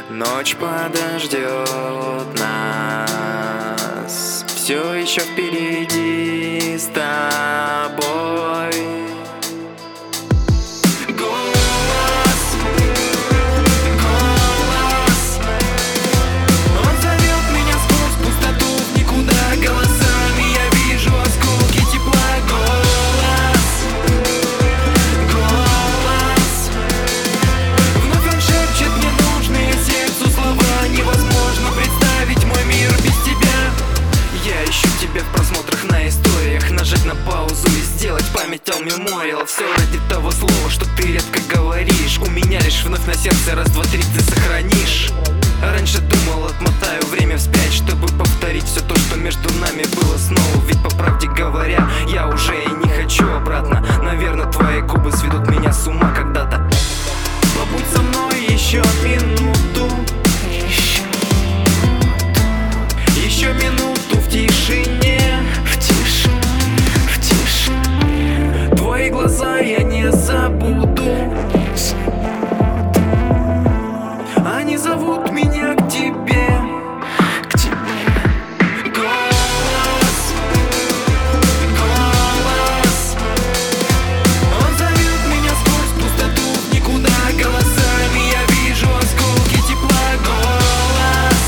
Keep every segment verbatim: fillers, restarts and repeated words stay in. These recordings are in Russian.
Ночь подождет нас, все еще впереди с тобой. Голос, голос, он зовет меня сквозь пустоту в никуда. Голосами я вижу осколки тепла. Голос, голос, вновь он шепчет мне нужные сердцу слова. Невозможно представить мой мир без тебя. Я ищу тебя в просмотрах, на историях. Нажать на паузу и сделать память о мемориал. Все ради того слова, что ты редко говоришь. У меня лишь вновь на сердце раз, два, три ты сохранишь. Раньше думал, отмотаю время вспять, чтобы повторить все то, что между нами было снова. Ведь по правде говоря, я уже и не хочу обратно. Наверное, твои губы сведут меня с ума когда-то. Побудь со мной еще минуту, еще минуту в тишине, в тишине, в тишине. Твои глаза я не забуду, они зовут меня к тебе, к тебе. Голос, голос, он зовет меня сквозь пустоту в никуда. Голосами я вижу осколки тепла. Голос,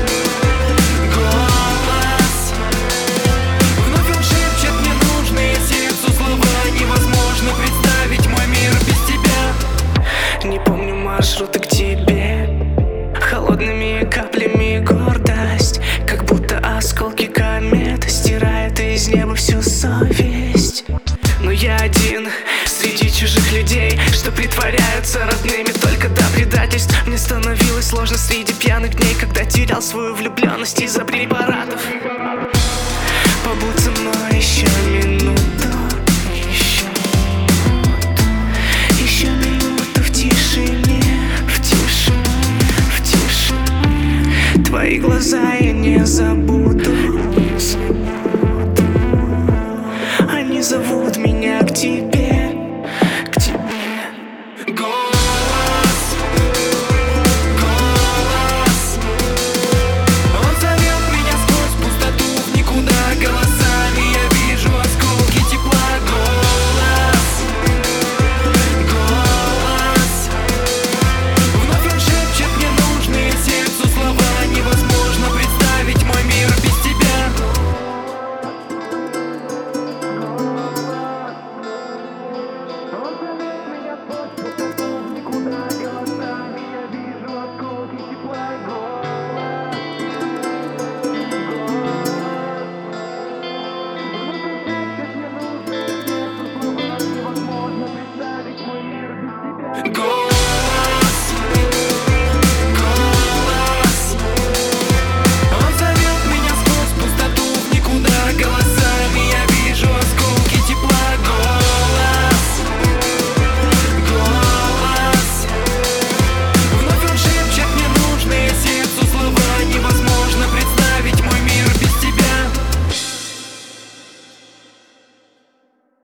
голос, вновь он шепчет мне нужные сердцу слова. Невозможно представить мой мир без тебя. Не помню маршруты к тебе, холодными каплями гордость, как будто осколки комет стирает из неба всю совесть. Но я один среди чужих людей, что притворяются родными только до предательств. Мне становилось сложно среди пьяных дней, когда терял свою влюбленность из-за препаратов. Побудь со мной еще минуту, еще минуту, еще минуту в тишине, в тишине, в тишине. Твои глаза я не забуду.